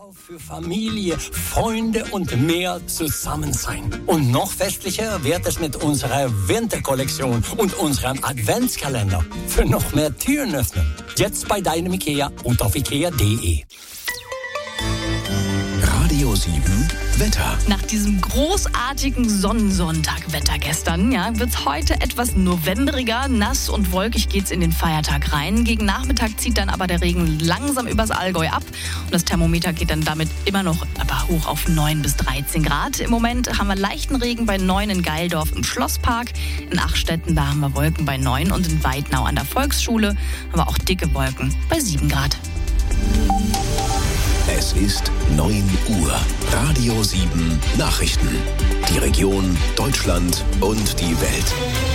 Für Familie, Freunde und mehr zusammen sein. Und noch festlicher wird es mit unserer Winterkollektion und unserem Adventskalender. Für noch mehr Türen öffnen. Jetzt bei deinem IKEA und auf ikea.de. Radio 7 Wetter. Nach diesem großartigen Sonnensonntag-Wetter gestern, wird es heute etwas novembriger, nass und wolkig geht's in den Feiertag rein. Gegen Nachmittag zieht dann aber der Regen langsam übers Allgäu ab und das Thermometer geht dann damit immer noch aber hoch auf 9 bis 13 Grad. Im Moment haben wir leichten Regen bei 9 in Geildorf im Schlosspark. In Achstetten, da haben wir Wolken bei 9 und in Weidnau an der Volksschule haben wir auch dicke Wolken bei 7 Grad. Es ist 9 Uhr. Radio 7 Nachrichten. Die Region, Deutschland und die Welt.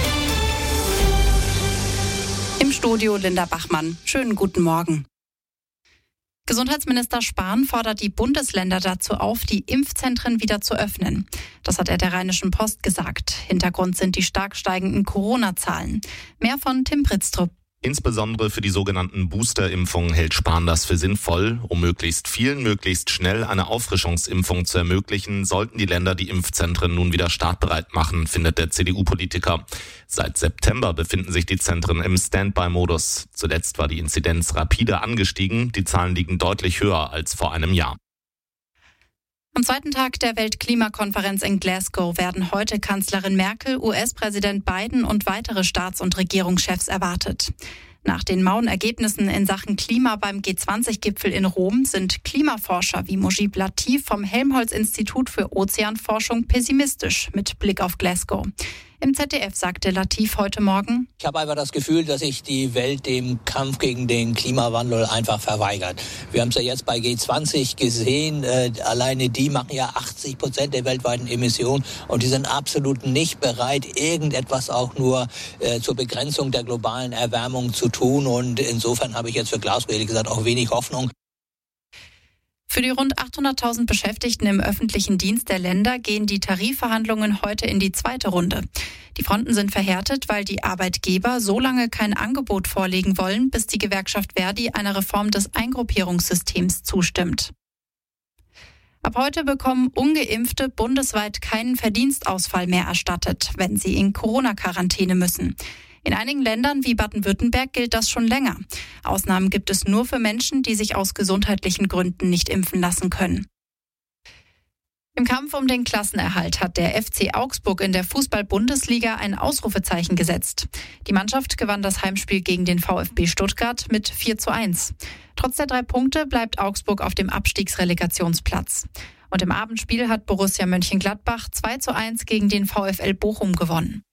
Im Studio Linda Bachmann. Schönen guten Morgen. Gesundheitsminister Spahn fordert die Bundesländer dazu auf, die Impfzentren wieder zu öffnen. Das hat er der Rheinischen Post gesagt. Hintergrund sind die stark steigenden Corona-Zahlen. Mehr von Tim Pritztrup. Insbesondere für die sogenannten Boosterimpfungen hält Spahn das für sinnvoll. Um möglichst vielen, möglichst schnell eine Auffrischungsimpfung zu ermöglichen, sollten die Länder die Impfzentren nun wieder startbereit machen, findet der CDU-Politiker. Seit September befinden sich die Zentren im Standby-Modus. Zuletzt war die Inzidenz rapide angestiegen. Die Zahlen liegen deutlich höher als vor einem Jahr. Am zweiten Tag der Weltklimakonferenz in Glasgow werden heute Kanzlerin Merkel, US-Präsident Biden und weitere Staats- und Regierungschefs erwartet. Nach den mauen Ergebnissen in Sachen Klima beim G20-Gipfel in Rom sind Klimaforscher wie Mujib Latif vom Helmholtz-Institut für Ozeanforschung pessimistisch mit Blick auf Glasgow. Im ZDF sagte Latif heute Morgen: Ich habe einfach das Gefühl, dass sich die Welt dem Kampf gegen den Klimawandel einfach verweigert. Wir haben es ja jetzt bei G20 gesehen, alleine die machen ja 80% der weltweiten Emissionen und die sind absolut nicht bereit, irgendetwas auch nur zur Begrenzung der globalen Erwärmung zu tun. Und insofern habe ich jetzt für Glasgow ehrlich gesagt auch wenig Hoffnung. Für die rund 800.000 Beschäftigten im öffentlichen Dienst der Länder gehen die Tarifverhandlungen heute in die zweite Runde. Die Fronten sind verhärtet, weil die Arbeitgeber so lange kein Angebot vorlegen wollen, bis die Gewerkschaft Verdi einer Reform des Eingruppierungssystems zustimmt. Ab heute bekommen Ungeimpfte bundesweit keinen Verdienstausfall mehr erstattet, wenn sie in Corona-Quarantäne müssen. In einigen Ländern wie Baden-Württemberg gilt das schon länger. Ausnahmen gibt es nur für Menschen, die sich aus gesundheitlichen Gründen nicht impfen lassen können. Im Kampf um den Klassenerhalt hat der FC Augsburg in der Fußball-Bundesliga ein Ausrufezeichen gesetzt. Die Mannschaft gewann das Heimspiel gegen den VfB Stuttgart mit 4:1. Trotz der 3 Punkte bleibt Augsburg auf dem Abstiegsrelegationsplatz. Und im Abendspiel hat Borussia Mönchengladbach 2:1 gegen den VfL Bochum gewonnen.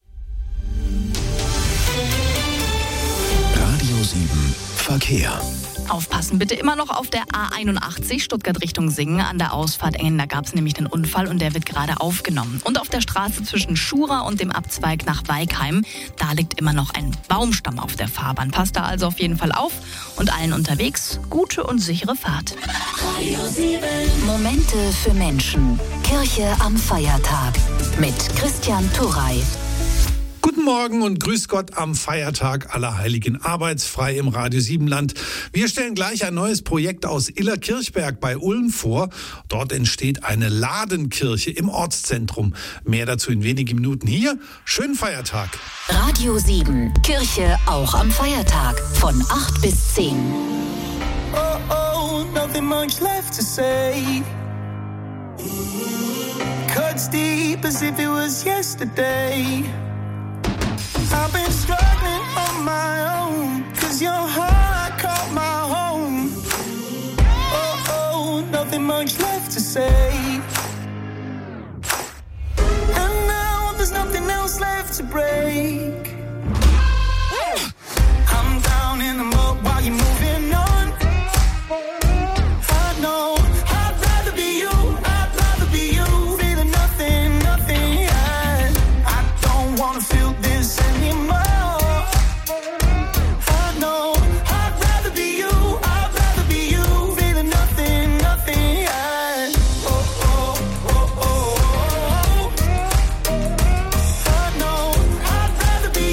Radio 7 Verkehr. Aufpassen bitte immer noch auf der A81 Stuttgart Richtung Singen. An der Ausfahrt Engen, da gab es nämlich einen Unfall und der wird gerade aufgenommen. Und auf der Straße zwischen Schura und dem Abzweig nach Weikheim, da liegt immer noch ein Baumstamm auf der Fahrbahn. Passt da also auf jeden Fall auf und allen unterwegs gute und sichere Fahrt. Radio 7. Momente für Menschen. Kirche am Feiertag mit Christian Turrey. Guten Morgen und grüß Gott am Feiertag Allerheiligen, arbeitsfrei im Radio 7 Land. Wir stellen gleich ein neues Projekt aus Illerkirchberg bei Ulm vor. Dort entsteht eine Ladenkirche im Ortszentrum. Mehr dazu in wenigen Minuten hier. Schönen Feiertag. Radio 7, Kirche auch am Feiertag von 8 bis 10. Oh, oh, nothing much left to say. Cuts deep as if it was yesterday. I've been struggling on my own, 'cause your heart caught my home. Oh, oh, nothing much left to say. And now there's nothing else left to break. I'm down in the mud while you're moving on. I know, I'd rather be you, I'd rather be you. Feeling nothing, nothing, yeah. I don't wanna feel this anymore. I know, I'd rather be you, I'd rather be you. Feeling nothing, nothing, yeah. Oh, oh, oh, oh, oh. I know, I'd rather be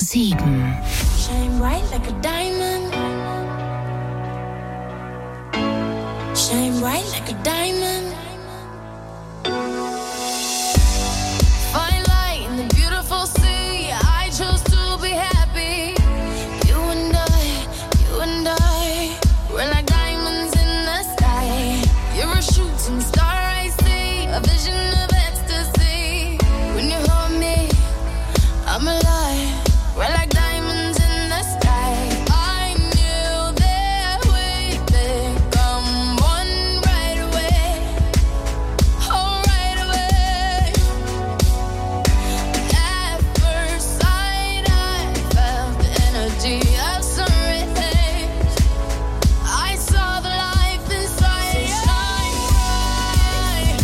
7. Shine bright like a diamond. Shine bright like a diamond. Fine light in the beautiful sea. I chose to be happy. You and I, we're like diamonds in the sky. You're a shooting star, I see, a vision of ecstasy. When you hold me, I'm alive. We're like diamonds in the sky. I knew that we'd become one right away. Oh, right away. At first sight, I felt the energy of sun rays. I saw the life inside you. Shine bright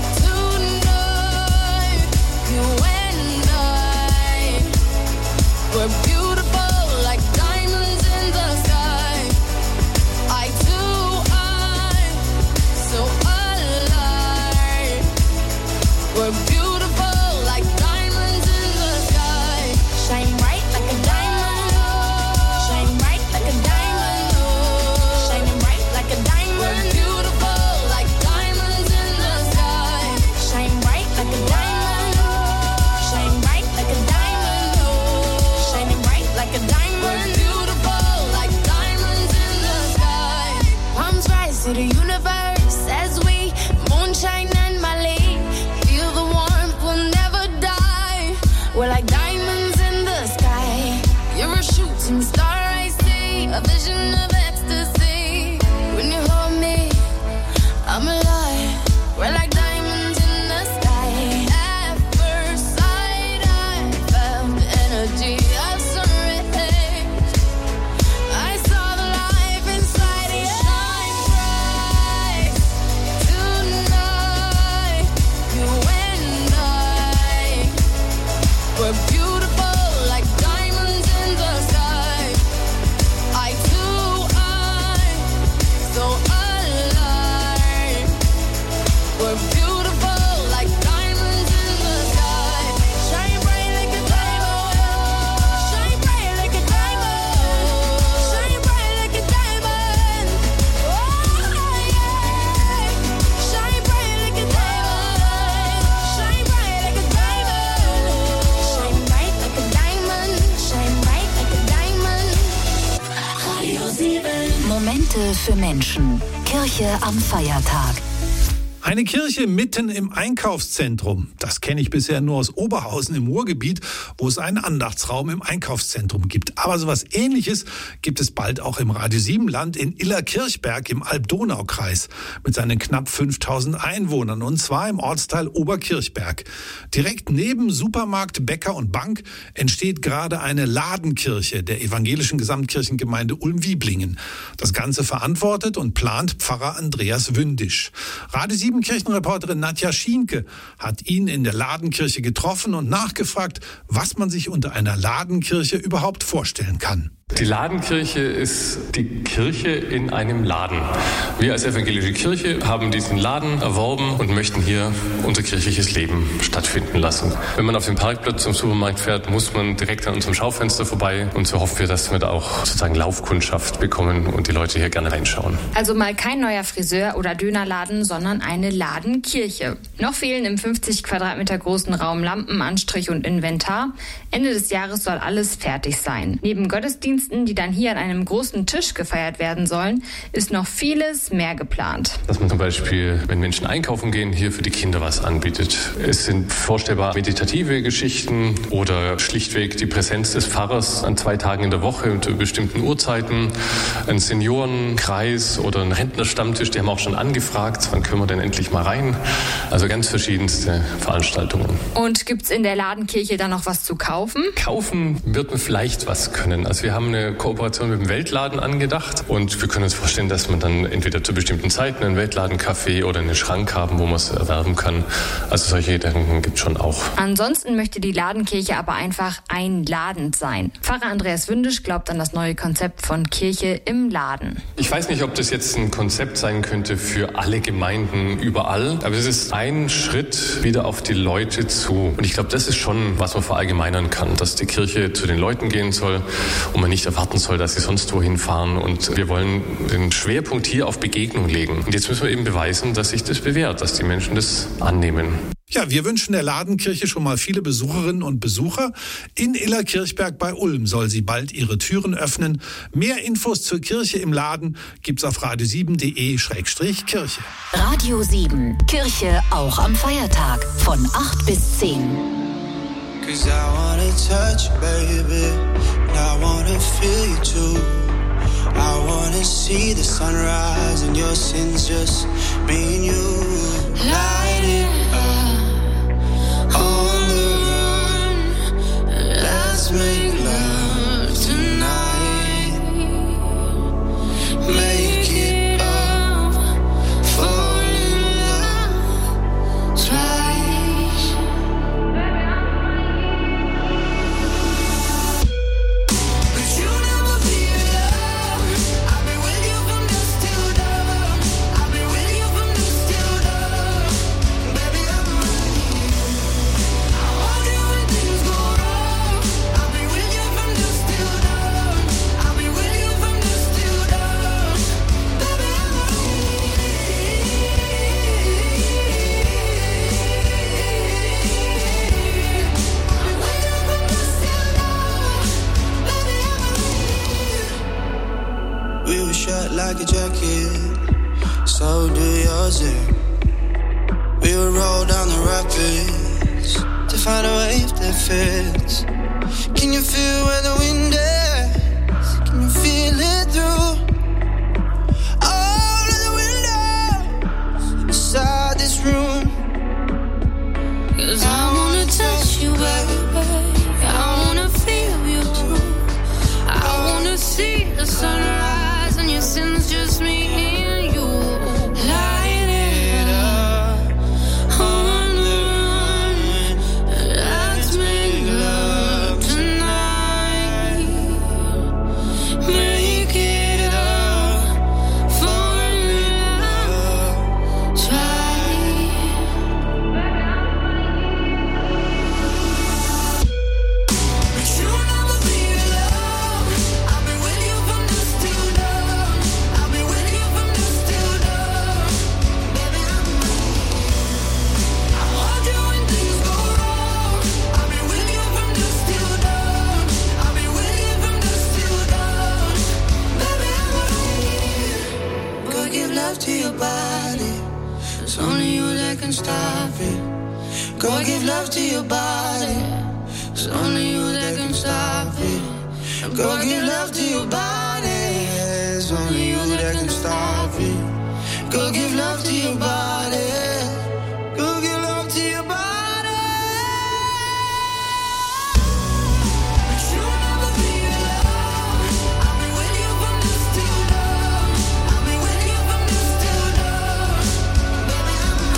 tonight. You and I, we're beautiful like diamonds in the sky. Eye to eye, so alive. We're beautiful like diamonds in the sky. Shine bright like a diamond. Shine bright like a diamond. Shining bright like a diamond. We're beautiful like diamonds in the sky. Shine bright like a diamond. Shine bright like a diamond. Shining bright like a diamond. We're beautiful like diamonds in the sky. Palms rise to the universe as we moonshine and Mali. Feel the warmth, we'll never die. We're like diamonds in the sky. You're a shooting star, I see, a vision of ecstasy. When you hold me, I'm alive. We're like diamonds in the sky. At first sight, I felt the energy of sun rays. I saw the life inside you. Shine bright tonight. You and I, we're beautiful like diamonds in the sky. Eye to eye, so alive. We're beautiful like diamonds in the sky. Shine bright like a diamond. Shine bright like a diamond. Shine bright like a diamond. Oh yeah. Shine bright like a diamond. Shine bright like a diamond. Shine bright like a diamond. Shine bright like a diamond. Radio 7. Momente für Menschen. Kirche am Feiertag. Eine Kirche mitten im Einkaufszentrum. Das kenne ich bisher nur aus Oberhausen im Ruhrgebiet, wo es einen Andachtsraum im Einkaufszentrum gibt. Aber sowas Ähnliches gibt es bald auch im Radio 7 Land in Illerkirchberg im Alb-Donau-Kreis mit seinen knapp 5000 Einwohnern, und zwar im Ortsteil Oberkirchberg. Direkt neben Supermarkt, Bäcker und Bank entsteht gerade eine Ladenkirche der evangelischen Gesamtkirchengemeinde Ulm-Wieblingen. Das Ganze verantwortet und plant Pfarrer Andreas Wündisch. Radio 7 Kirchenreporterin Nadja Schienke hat ihn in der Ladenkirche getroffen und nachgefragt, was man sich unter einer Ladenkirche überhaupt vorstellen kann. Die Ladenkirche ist die Kirche in einem Laden. Wir als evangelische Kirche haben diesen Laden erworben und möchten hier unser kirchliches Leben stattfinden lassen. Wenn man auf den Parkplatz zum Supermarkt fährt, muss man direkt an unserem Schaufenster vorbei, und so hoffen wir, dass wir da auch sozusagen Laufkundschaft bekommen und die Leute hier gerne reinschauen. Also mal kein neuer Friseur oder Dönerladen, sondern eine Ladenkirche. Noch fehlen im 50 Quadratmeter großen Raum Lampen, Anstrich und Inventar. Ende des Jahres soll alles fertig sein. Neben Gottesdiensten, die dann hier an einem großen Tisch gefeiert werden sollen, ist noch vieles mehr geplant. Dass man zum Beispiel, wenn Menschen einkaufen gehen, hier für die Kinder was anbietet. Es sind vorstellbar meditative Geschichten oder schlichtweg die Präsenz des Pfarrers an 2 Tagen in der Woche unter bestimmten Uhrzeiten. Ein Seniorenkreis oder ein Rentnerstammtisch, die haben auch schon angefragt, wann können wir denn endlich mal rein? Also ganz verschiedenste Veranstaltungen. Und gibt's in der Ladenkirche dann noch was zu kaufen? Kaufen wird man vielleicht was können. Also wir haben haben eine Kooperation mit dem Weltladen angedacht und wir können uns vorstellen, dass man dann entweder zu bestimmten Zeiten einen Weltladencafé oder einen Schrank haben, wo man es erwerben kann. Also solche Gedanken gibt es schon auch. Ansonsten möchte die Ladenkirche aber einfach einladend sein. Pfarrer Andreas Wündisch glaubt an das neue Konzept von Kirche im Laden. Ich weiß nicht, ob das jetzt ein Konzept sein könnte für alle Gemeinden überall, aber es ist ein Schritt wieder auf die Leute zu. Und ich glaube, das ist schon, was man verallgemeinern kann, dass die Kirche zu den Leuten gehen soll und man nicht erwarten soll, dass sie sonst wohin fahren. Und wir wollen den Schwerpunkt hier auf Begegnung legen. Und jetzt müssen wir eben beweisen, dass sich das bewährt, dass die Menschen das annehmen. Ja, wir wünschen der Ladenkirche schon mal viele Besucherinnen und Besucher. In Illerkirchberg bei Ulm soll sie bald ihre Türen öffnen. Mehr Infos zur Kirche im Laden gibt's auf radio7.de/Kirche. Radio 7, Kirche auch am Feiertag von 8 bis 10. 'Cause I wanna touch you, baby, and I wanna feel you too. I wanna see the sunrise and your sins, just me and you. Light it up on the run. Let's make love tonight. Make it up, fall in love twice. But you never be alone. I'll be with you from dusk till dawn. I'll be with you from dusk till dawn. Baby, I'm I'll hold you when things go wrong. I'll be with you from dusk till dawn. I'll be with you from dusk till dawn. Baby, I'm We were shut like a jacket, so do yours. We would roll down the rapids to find a wave that fits. Can you feel where the wind is? Can you feel it through all of the windows inside this room? 'Cause I wanna touch you, baby. I wanna feel you too. I wanna see the sunrise and your sins, just me and you. Light it up on the run. Let's make love tonight. Make it up, fall in love twice. But you never be alone. I'll be with you from dusk till dawn. I'll be with you from dusk till dawn. Baby, I'll hold you when things go wrong. I'll be with you from dusk till dawn. I'll be with you from dusk till dawn. Baby, go give love to your body. It's only you that can stop it. Go give love to your body. It's only you that can stop it. Go give love to your body. It's only you that can stop it. Go give love to your body. Go give love to your body. But you never be alone. I'll be with you from dusk till dawn. I'll be with you from dusk till dawn. Baby,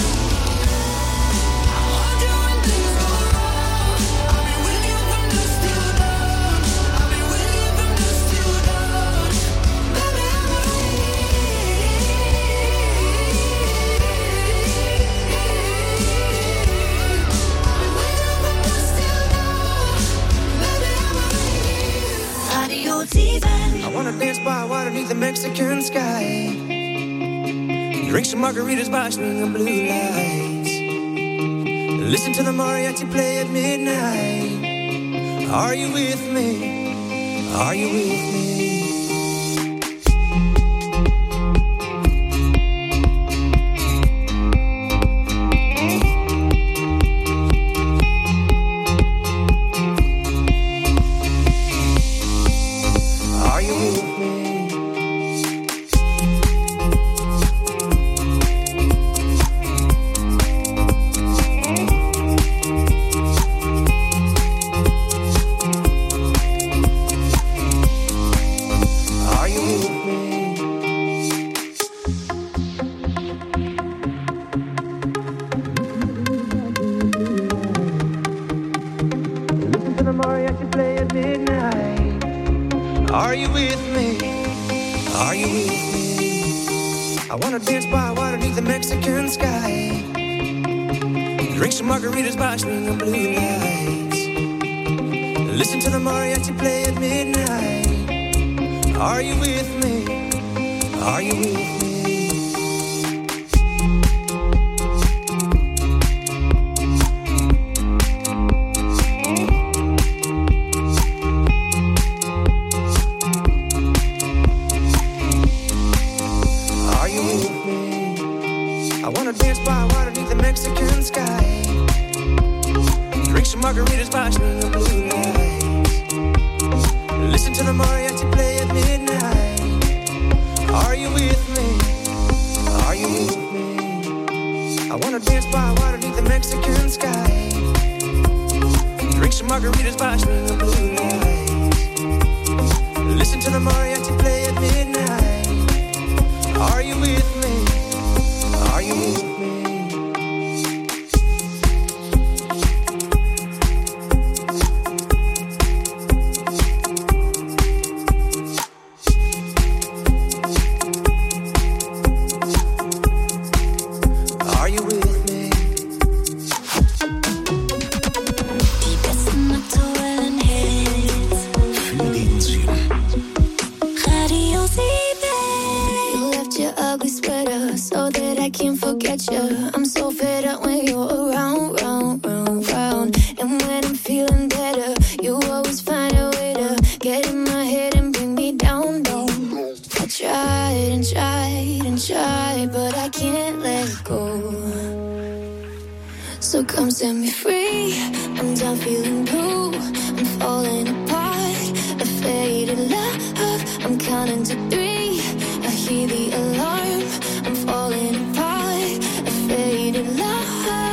I'll hold you when things go wrong. I'll be with you from dusk till dawn. I'll be with you from dusk till dawn. Baby, Radio 7. I wanna dance by water beneath the Mexican sky. Drink some margaritas by a string of blue lights. Listen to the mariachi play at midnight. Are you with me? Are you with me? Are you with me? Are you with me? Are you with me? I wanna dance by water beneath the Mexican sky. Drink some margaritas by a string of blue lights. Listen to the mariachi play at midnight. Are you with me? Are you with me? Mexican sky. Drink some margaritas by a string of blue lights. Listen to the mariachi play at midnight. Are you with me? Are you with me? I wanna dance by water beneath the Mexican sky. Drink some margaritas by a string of blue lights. Listen to the mariachi play at midnight. Are you with me? Are you with me? I'm so fed up when you're around, round, round, round. And when I'm feeling better, you always find a way to get in my head and bring me down, down. I tried and tried and tried, but I can't let go. So come set me free. I'm done feeling blue. I'm falling apart. A faded love. I'm counting to 3. I hear the alarm. I'm falling apart. Faded love.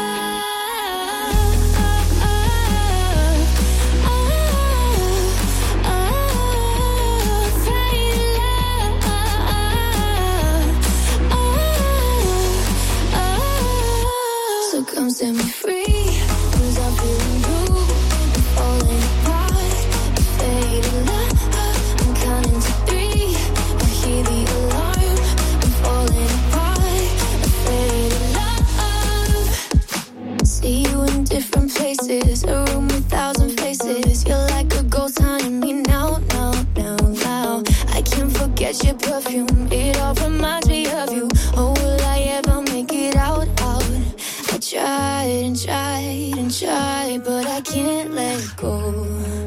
So come set me free. 'Cause I'm feeling blue. I'm falling apart. Faded love. I'm counting to 3. I hear the alarm. I'm falling apart. Faded love. See you in different places, a room with 1,000 faces. You're like a ghost haunting me now, now, now, now. I can't forget your perfume, it all reminds me of you. Oh, will I ever make it out, out? I tried and tried and tried, but I can't let go.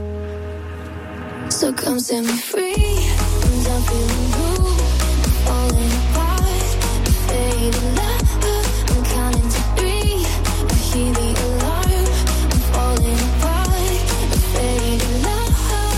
So come set me free. I'm done feeling blue. I'm falling apart. Faded love. I'm counting to 3. I hear the alarm. I'm falling apart. Faded love.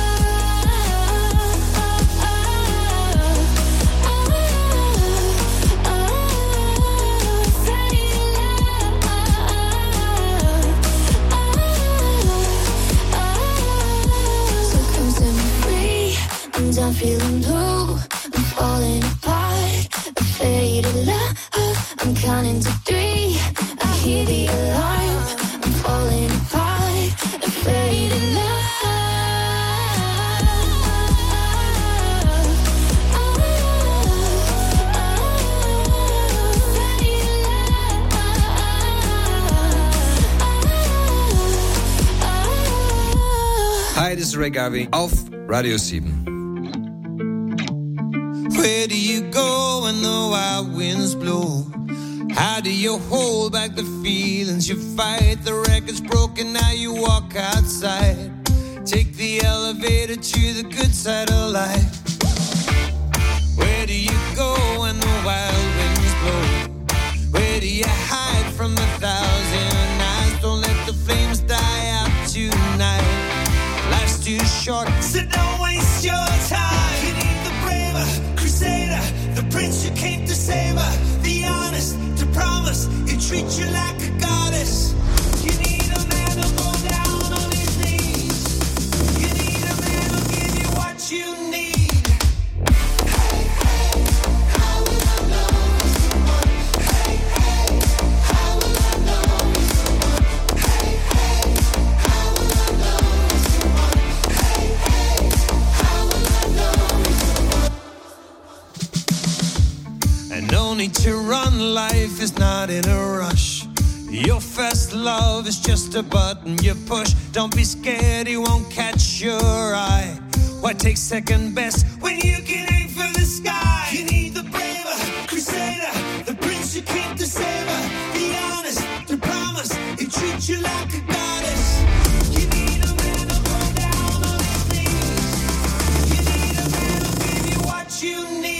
So come set me free. I'm done feeling blue. I'm falling apart. Faded love. I'm counting to 3. I hear the alarm. I'm falling apart. A faded love. Hi, this is Ray Garvey auf Radio 7. Where do you go when the wild winds blow? How do you hold back the feelings you fight? The record's broken, now you walk outside. Take the elevator to the good side of life. Where do you go when the wild winds blow? Where do you hide from the 1,000 eyes? Don't let the flames die out tonight. Life's too short, so don't waste your time. You need the braver crusader, the prince who came to save her, the honest to promise he'll treat you like a goddess. You need a man to go down on his knees. You need a man who'll give you what you need. Hey, hey, how will I know someone? Hey, hey, how will I know someone? Hey, hey, how will I know someone? Hey, hey, how will I know? life is not in a rush. Your first love is just a button you push. Don't be scared, he won't catch your eye. Why take second best when you can aim for the sky? You need the braver crusader, the prince you keep the saver, the honest, the promise, he treats you like a goddess. You need a man to go down on his knees. You need a man to give you what you need.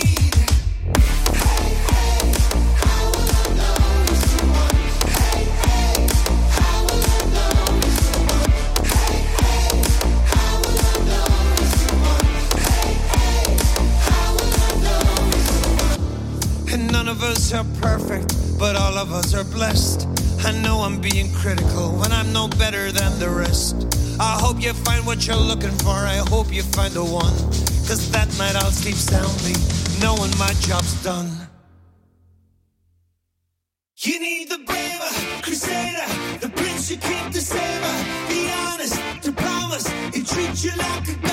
None of us are perfect, but all of us are blessed. I know I'm being critical when I'm no better than the rest. I hope you find what you're looking for, I hope you find the one. Cause that night I'll sleep soundly, knowing my job's done. You need the braver crusader, the prince you keep the saver, the honest, the promise, he treats you like a god.